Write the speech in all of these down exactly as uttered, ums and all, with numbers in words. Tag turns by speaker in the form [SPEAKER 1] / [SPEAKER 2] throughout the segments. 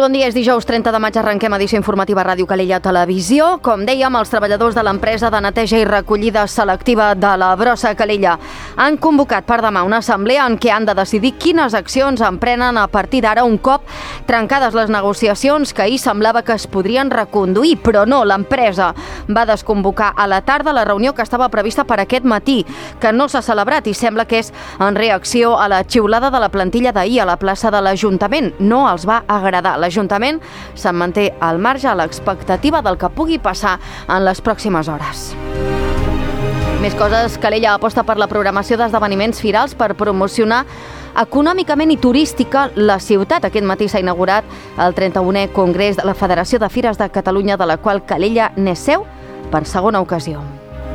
[SPEAKER 1] Molt bon dia, és dijous trenta de maig, arrenquem edició informativa Ràdio Calella Televisió. Com dèiem, els treballadors de l'empresa de neteja i recollida selectiva de la Brossa Calella han convocat per demà una assemblea en què han de decidir quines accions emprenen a partir d'ara un cop trencades les negociacions que ahir semblava que es podrien reconduir, però no, l'empresa va desconvocar a la tarda la reunió que estava prevista per aquest matí, que no s'ha celebrat i sembla que és en reacció a la xiulada de la plantilla d'ahir a la plaça de l'Ajuntament. No els va agradar. L'Ajuntament se'n manté al marge a l'expectativa del que pugui passar en les pròximes hores. Més coses, Calella aposta per la programació d'esdeveniments firals per promocionar econòmicament i turística la ciutat. Aquest matí s'ha inaugurat el trenta-unè Congrés de la Federació de Fires de Catalunya, de la qual Calella n'és seu per segona ocasió.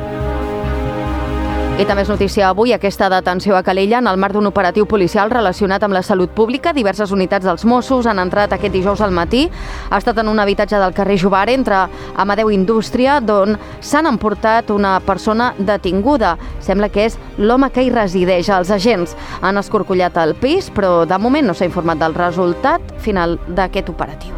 [SPEAKER 1] I també és notícia avui aquesta detenció a Calella en el marc d'un operatiu policial relacionat amb la salut pública. Diverses unitats dels Mossos han entrat aquest dijous al matí. Ha estat en un habitatge del carrer Jovare, entre Amadeu Indústria, d'on s'han emportat una persona detinguda. Sembla que és l'home que hi resideix. Els agents han escorcollat el pis, però de moment no s'ha informat del resultat final d'aquest operatiu.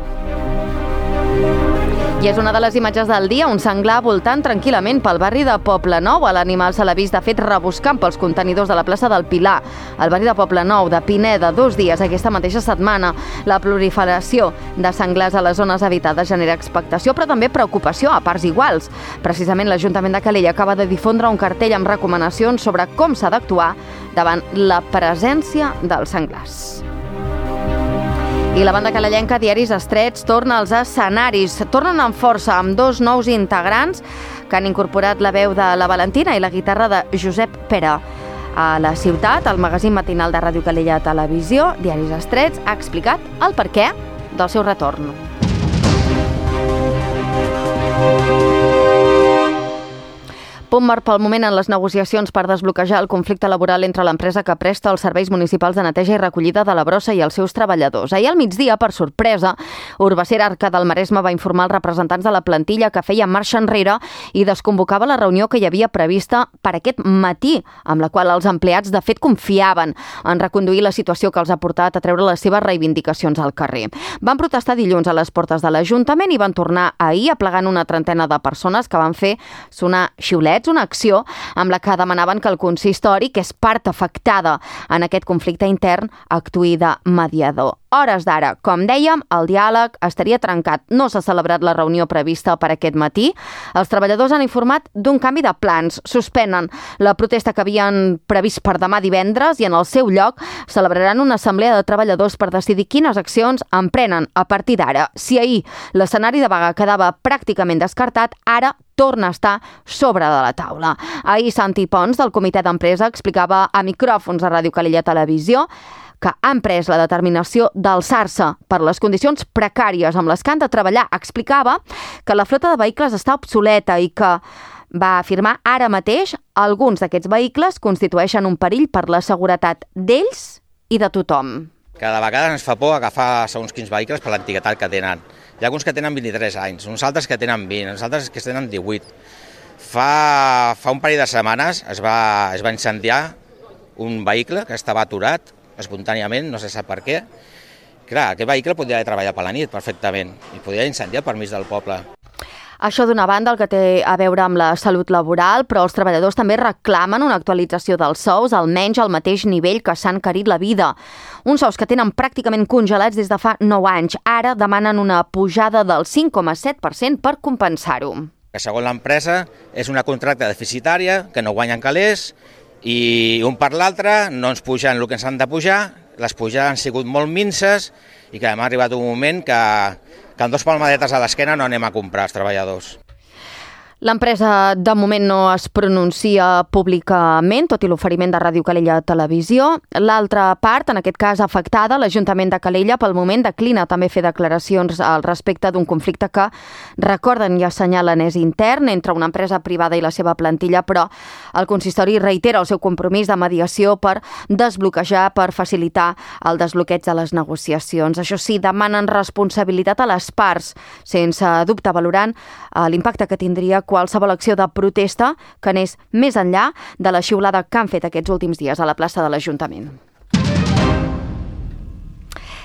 [SPEAKER 1] I és una de les imatges del dia, un senglar voltant tranquil·lament pel barri de Poblenou. L'animal se l'ha vist, de fet, rebuscant pels contenidors de la plaça del Pilar, al barri de Poblenou, de Pineda, dos dies aquesta mateixa setmana. La proliferació de senglars a les zones habitades genera expectació, però també preocupació a parts iguals. Precisament l'Ajuntament de Calella acaba de difondre un cartell amb recomanacions sobre com s'ha d'actuar davant la presència dels senglars. I la banda calellenca Diaris Estrets torna als escenaris. Tornen amb força amb dos nous integrants que han incorporat la veu de la Valentina i la guitarra de Josep Pera. A la ciutat, el magazín matinal de Ràdio Calella Televisió, Diaris Estrets, ha explicat el perquè del seu retorn. Punt mort pel moment en les negociacions per desbloquejar el conflicte laboral entre l'empresa que presta els serveis municipals de neteja i recollida de la Brossa i els seus treballadors. Ahir al migdia, per sorpresa, Urbacera Arca del Maresme va informar als representants de la plantilla que feia marxa enrere i desconvocava la reunió que hi havia prevista per aquest matí, amb la qual els empleats de fet confiaven en reconduir la situació que els ha portat a treure les seves reivindicacions al carrer. Van protestar dilluns a les portes de l'Ajuntament i van tornar ahir aplegant una trentena de persones que van fer sonar xiulets, una acció amb la que demanaven que el consistori, que és part afectada en aquest conflicte intern, actuï de mediador. Hores d'ara, com dèiem, el diàleg estaria trencat. No s'ha celebrat la reunió prevista per aquest matí. Els treballadors han informat d'un canvi de plans. Suspenen la protesta que havien previst per demà divendres i en el seu lloc celebraran una assemblea de treballadors per decidir quines accions emprenen a partir d'ara. Si ahir l'escenari de vaga quedava pràcticament descartat, ara torna a estar sobre de la taula. Ahir Santi Pons, del comitè d'empresa, explicava a micròfons de Ràdio Calella Televisió que han pres la determinació d'alçar-se per les condicions precàries amb les que han de treballar. Explicava que la flota de vehicles està obsoleta i que, va afirmar ara mateix, alguns d'aquests vehicles constitueixen un perill per la seguretat d'ells i de tothom.
[SPEAKER 2] Cada vegada ens fa por agafar segons quins vehicles per l'antiguitat que tenen. Hi ha alguns que tenen vint-i-tres anys, uns altres que tenen vint, uns altres que tenen divuit. Fa, fa un parell de setmanes es va, es va incendiar un vehicle que estava aturat espontàniament, no se sap per què. Clar, aquest vehicle podria haver treballat per la nit perfectament i podria incendiar per mig del poble.
[SPEAKER 1] Això d'una banda, el que té a veure amb la salut laboral, però els treballadors també reclamen una actualització dels sous, almenys al mateix nivell que s'han encarit la vida. Uns sous que tenen pràcticament congelats des de fa nou anys. Ara demanen una pujada del cinc coma set per cent per compensar-ho.
[SPEAKER 2] Que segons l'empresa és una contracta deficitària, que no guanyen calés, i un per l'altre no ens pugen el que ens han de pujar, les pujades han sigut molt minces i que hem arribat un moment que, que amb dos palmadetes a l'esquena no anem a comprar els treballadors.
[SPEAKER 1] L'empresa de moment no es pronuncia públicament, tot i l'oferiment de Ràdio Calella Televisió. L'altra part, en aquest cas afectada, l'Ajuntament de Calella, pel moment declina també fer declaracions al respecte d'un conflicte que, recorden i assenyalen, és intern entre una empresa privada i la seva plantilla, però el consistori reitera el seu compromís de mediació per desbloquejar, per facilitar el desbloqueig de les negociacions. Això sí, demanen responsabilitat a les parts, sense dubte valorant l'impacte que tindria qualsevol acció de protesta que anés més enllà de la xiulada que han fet aquests últims dies a la plaça de l'Ajuntament.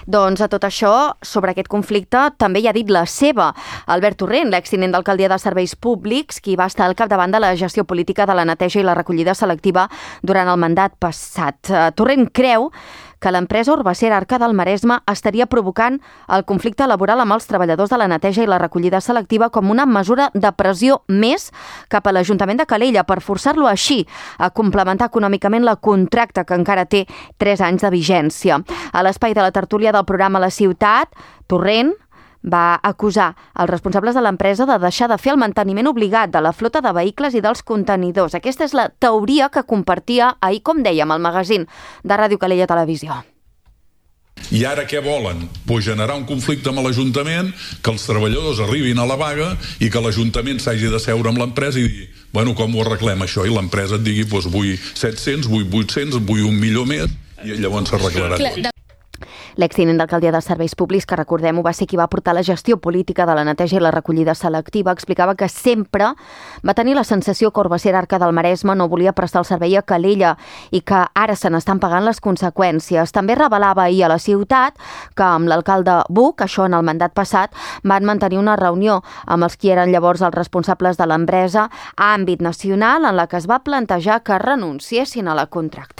[SPEAKER 1] Doncs a tot això, sobre aquest conflicte, també hi ha dit la seva. Albert Torrent, l'extinent d'alcaldia de Serveis Públics, qui va estar al capdavant de la gestió política de la neteja i la recollida selectiva durant el mandat passat. Torrent creu que l'empresa Urbacer Arca del Maresme estaria provocant el conflicte laboral amb els treballadors de la neteja i la recollida selectiva com una mesura de pressió més cap a l'Ajuntament de Calella per forçar-lo així a complementar econòmicament la contracte que encara té tres anys de vigència. A l'espai de la tertúlia del programa La Ciutat, Torrent va acusar els responsables de l'empresa de deixar de fer el manteniment obligat de la flota de vehicles i dels contenidors. Aquesta és la teoria que compartia ahir, com dèiem, al magazín de Ràdio Calella Televisió.
[SPEAKER 3] I ara què volen? Pues generar un conflicte amb l'Ajuntament, que els treballadors arribin a la vaga i que l'Ajuntament s'hagi de seure amb l'empresa i dir, bueno, com ho arreglem això? I l'empresa et digui, pues vull set-cents, vull vuit-cents, vull un milió més, i llavors s'arreglarà tot.
[SPEAKER 1] L'extinent d'alcaldia de Serveis Públics, que recordem-ho, va ser qui va portar la gestió política de la neteja i la recollida selectiva, explicava que sempre va tenir la sensació que Urbacer Arca del Maresme no volia prestar el servei a Calella i que ara se n'estan pagant les conseqüències. També revelava ahir a La Ciutat que amb l'alcalde Buch, això en el mandat passat, van mantenir una reunió amb els qui eren llavors els responsables de l'empresa a àmbit nacional en la que es va plantejar que renunciessin a la contracte.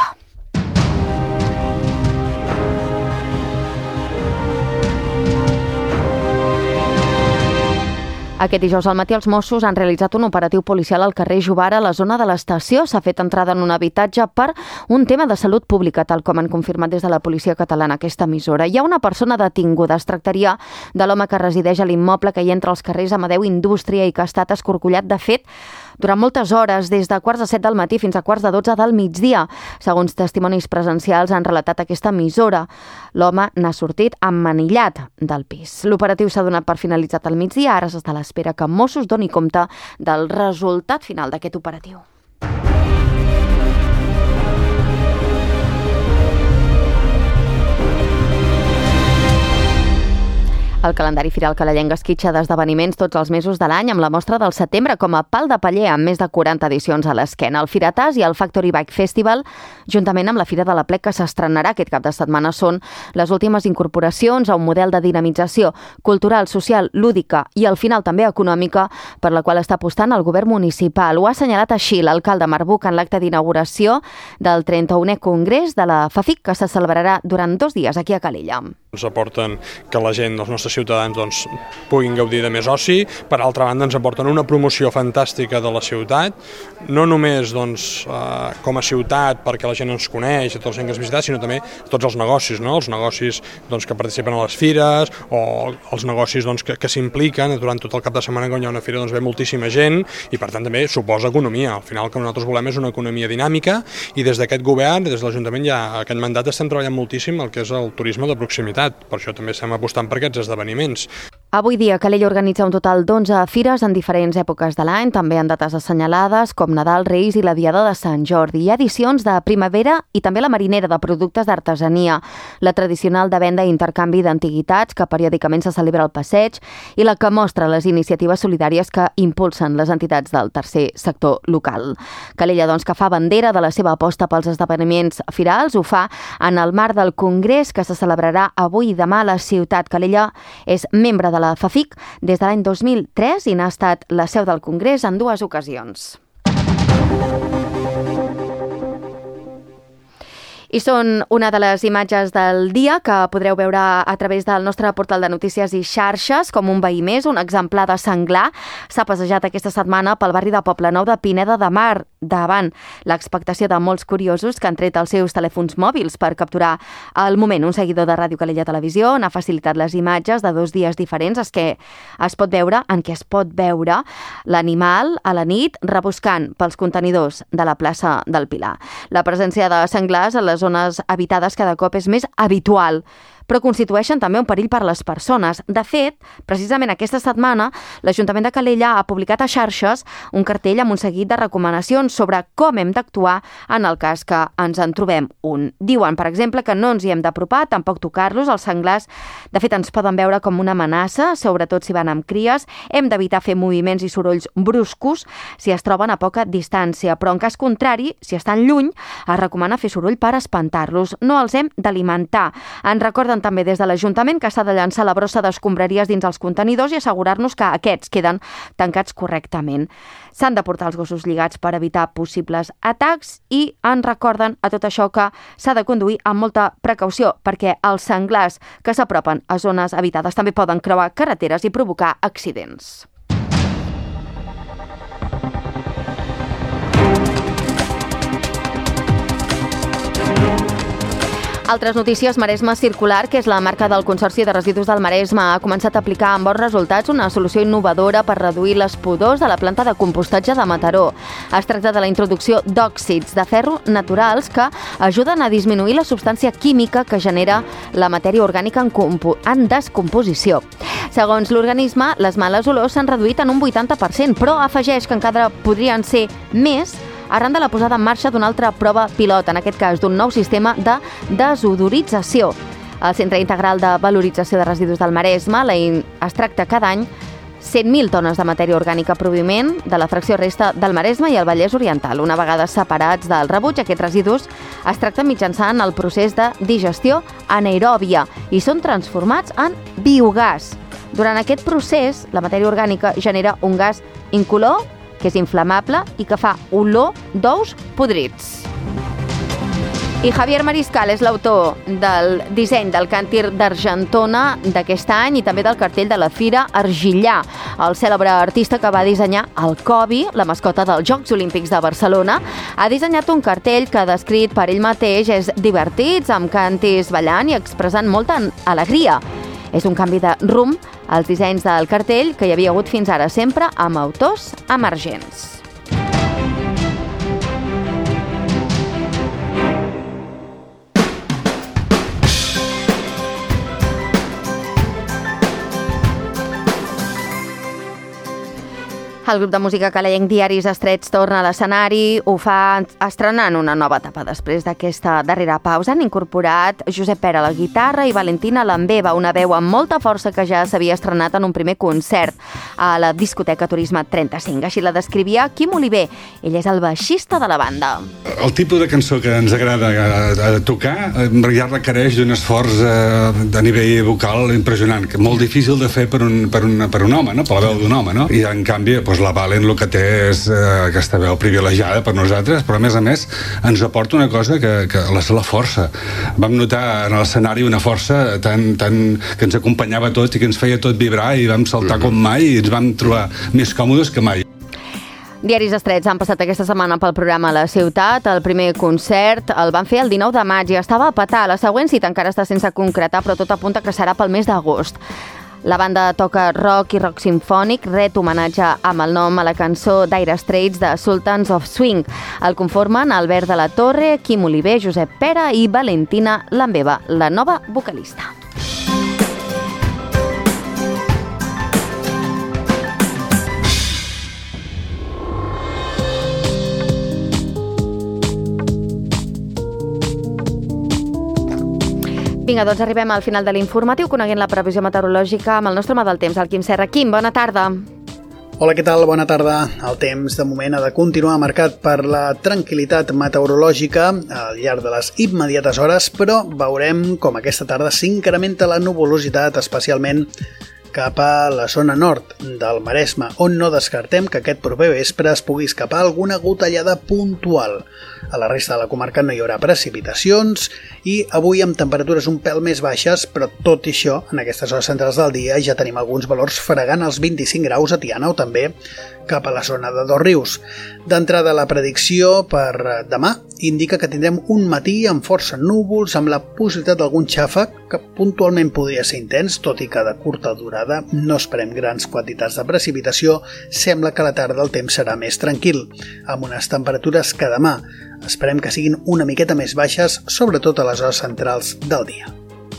[SPEAKER 1] Aquest dijous al matí els Mossos han realitzat un operatiu policial al carrer Jovara, a la zona de l'estació. S'ha fet entrada en un habitatge per un tema de salut pública, tal com han confirmat des de la policia catalana aquesta emissora. Hi ha una persona detinguda. Es tractaria de l'home que resideix a l'immoble que hi entra als carrers Amadeu Indústria i que ha estat escorcollat, de fet, durant moltes hores, des de quarts de set del matí fins a quarts de dotze del migdia. Segons testimonis presencials han relatat aquesta emissora. L'home n'ha sortit emmanillat del pis. L'operatiu s'ha donat per finalitzat al migdia. Ara s'està a l'espera que Mossos doni compte del resultat final d'aquest operatiu. El calendari firal calellenc esquitxa d'esdeveniments tots els mesos de l'any amb la mostra del setembre com a pal de paller amb més de quaranta edicions a l'esquena. El Firatàs i el Factory Bike Festival, juntament amb la Fira de la Plec que s'estrenarà aquest cap de setmana, són les últimes incorporacions a un model de dinamització cultural, social, lúdica i al final també econòmica per la qual està apostant el govern municipal. Ho ha assenyalat així l'alcalde Marc Buch en l'acte d'inauguració del trenta-unè Congrés de la FAFIC que se celebrarà durant dos dies aquí a Calella.
[SPEAKER 4] Ens aporten que la gent, els nostres ciutadans, doncs, puguin gaudir de més oci. Per altra banda, ens aporten una promoció fantàstica de la ciutat, no només doncs, eh, com a ciutat perquè la gent ens coneix, a tota la gent que es visita, sinó també tots els negocis, no? Els negocis doncs, que participen a les fires o els negocis doncs, que, que s'impliquen durant tot el cap de setmana quan hi ha una fira, doncs ve moltíssima gent i per tant també suposa economia. Al final el que nosaltres volem és una economia dinàmica i des d'aquest govern, des de l'Ajuntament ja aquest mandat estem treballant moltíssim el que és el turisme de proximitat. Per això també estem apostant per aquests esdeveniments.
[SPEAKER 1] Avui dia, Calella organitza un total d'onze fires en diferents èpoques de l'any, també en dates assenyalades com Nadal, Reis i la Diada de Sant Jordi. Hi ha edicions de primavera i també la marinera de productes d'artesania, la tradicional de venda i intercanvi d'antiguitats que periòdicament se celebra al passeig i la que mostra les iniciatives solidàries que impulsen les entitats del tercer sector local. Calella, doncs, que fa bandera de la seva aposta pels esdeveniments firals, ho fa en el marc del Congrés que se celebrarà avui i demà a la ciutat. Calella és membre de la FAFIC des de l'any dos mil tres i n'ha estat la seu del Congrés en dues ocasions. I són una de les imatges del dia que podreu veure a través del nostre portal de notícies i xarxes, com un veí més, un exemplar de senglar s'ha passejat aquesta setmana pel barri de Poblenou de Pineda de Mar, davant l'expectació de molts curiosos que han tret els seus telèfons mòbils per capturar el moment. Un seguidor de Ràdio Calella Televisió n'ha facilitat les imatges de dos dies diferents es que es pot veure, en què es pot veure l'animal a la nit rebuscant pels contenidors de la plaça del Pilar. La presència de senglars a les zones habitades cada cop és més habitual, però constitueixen també un perill per a les persones. De fet, precisament aquesta setmana, l'Ajuntament de Calella ha publicat a xarxes un cartell amb un seguit de recomanacions sobre com hem d'actuar en el cas que ens en trobem un. Diuen, per exemple, que no ens hi hem d'apropar, tampoc tocar-los. Els senglars, de fet, ens poden veure com una amenaça, sobretot si van amb cries. Hem d'evitar fer moviments i sorolls bruscos si es troben a poca distància, però en cas contrari, si estan lluny, es recomana fer soroll per espantar-los. No els hem d'alimentar. En recorden recorden també des de l'Ajuntament que s'ha de llançar la brossa d'escombraries dins els contenidors i assegurar-nos que aquests queden tancats correctament. S'han de portar els gossos lligats per evitar possibles atacs i en recorden a tot això que s'ha de conduir amb molta precaució perquè els senglars que s'apropen a zones habitades també poden creuar carreteres i provocar accidents. Altres notícies, Maresme Circular, que és la marca del Consorci de Residus del Maresme, ha començat a aplicar amb bons resultats una solució innovadora per reduir les pudors de la planta de compostatge de Mataró. Es tracta de la introducció d'òxids de ferro naturals que ajuden a disminuir la substància química que genera la matèria orgànica en, compo- en descomposició. Segons l'organisme, les males olors s'han reduït en un vuitanta per cent, però afegeix que encara podrien ser més arran de la posada en marxa d'una altra prova pilot, en aquest cas d'un nou sistema de desodorització. El Centre Integral de Valorització de Residus del Maresme es tracta cada any cent mil tones de matèria orgànica proviment de la fracció resta del Maresme i el Vallès Oriental. Una vegada separats del rebuig, aquests residus es tracten mitjançant el procés de digestió anaeròbia i són transformats en biogàs. Durant aquest procés, la matèria orgànica genera un gas incolor, que és inflamable i que fa olor d'ous podrits. I Javier Mariscal és l'autor del disseny del càntir d'Argentona d'aquest any i també del cartell de la Fira Argillà, el cèlebre artista que va dissenyar el Cobi, la mascota dels Jocs Olímpics de Barcelona. Ha dissenyat un cartell que, descrit per ell mateix, és divertit, amb càntirs ballant i expressant molta alegria. És un canvi de rumb als dissenys del cartell que hi havia hagut fins ara, sempre amb autors emergents. El grup de música calalenc Diaris Estrets torna a l'escenari, ho fa estrenant una nova etapa després d'aquesta darrera pausa. Han incorporat Josep Pera a la guitarra i Valentina Lambeva, una veu amb molta força que ja s'havia estrenat en un primer concert a la discoteca Turisme trenta-cinc. Així la descrivia Quim Oliver, ell és el baixista de la banda.
[SPEAKER 5] El tipus de cançó que ens agrada a, a tocar ja requereix d'un esforç eh, a nivell vocal impressionant, que molt difícil de fer per un, per un, per un home, no? Per la veu d'un home, no? I en canvi, doncs, la Valen el que té és eh, aquesta veu privilegiada per nosaltres, però a més a més ens aporta una cosa que, que la, la força. Vam notar en l'escenari una força tan, tan, que ens acompanyava tot i que ens feia tot vibrar i vam saltar com mai i ens vam trobar més còmodes que mai.
[SPEAKER 1] Diaris Estrets han passat aquesta setmana pel programa a la ciutat. El primer concert el van fer el dinou de maig i estava a petar. La següent cita encara està sense concretar, però tot apunta que serà pel mes d'agost. La banda toca rock i rock simfònic, ret homenatge amb el nom a la cançó Dire Straits de Sultans of Swing. El conformen Albert de la Torre, Quim Oliver, Josep Pera i Valentina Lambeva, la nova vocalista. Vinga, doncs arribem al final de l'informatiu coneguent la previsió meteorològica amb el nostre home del temps, el Quim Serra. Quim, bona tarda.
[SPEAKER 6] Hola, què tal? Bona tarda. El temps de moment ha de continuar marcat per la tranquil·litat meteorològica al llarg de les immediates hores, però veurem com aquesta tarda s'incrementa la nuvolositat, especialment cap a la zona nord del Maresme, on no descartem que aquest proper vespre es pugui escapar alguna gotellada puntual. A la resta de la comarca no hi haurà precipitacions i avui amb temperatures un pèl més baixes, però tot i això, en aquestes hores centrals del dia ja tenim alguns valors fregant els vint-i-cinc graus a Tiana o també cap a la zona de Dosrius. D'entrada, la predicció per demà indica que tindrem un matí amb força núvols, amb la possibilitat d'algun xàfec que puntualment podria ser intens, tot i que de curta durada. No esperem grans quantitats de precipitació. Sembla que a la tarda el temps serà més tranquil, amb unes temperatures que demà esperem que siguin una miqueta més baixes, sobretot a les hores centrals del dia.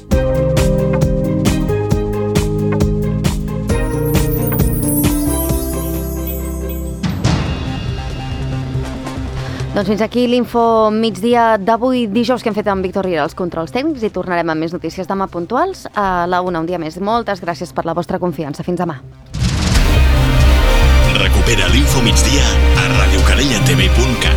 [SPEAKER 1] Doncs fins aquí l'info migdia d'avui dijous que hem fet amb Víctor Riera als controls tècnics i tornarem amb més notícies demà puntuals a la una un dia més. Moltes gràcies per la vostra confiança. Fins demà.
[SPEAKER 7] Recupera l'Info Migdia a radiocalellatv punt cat.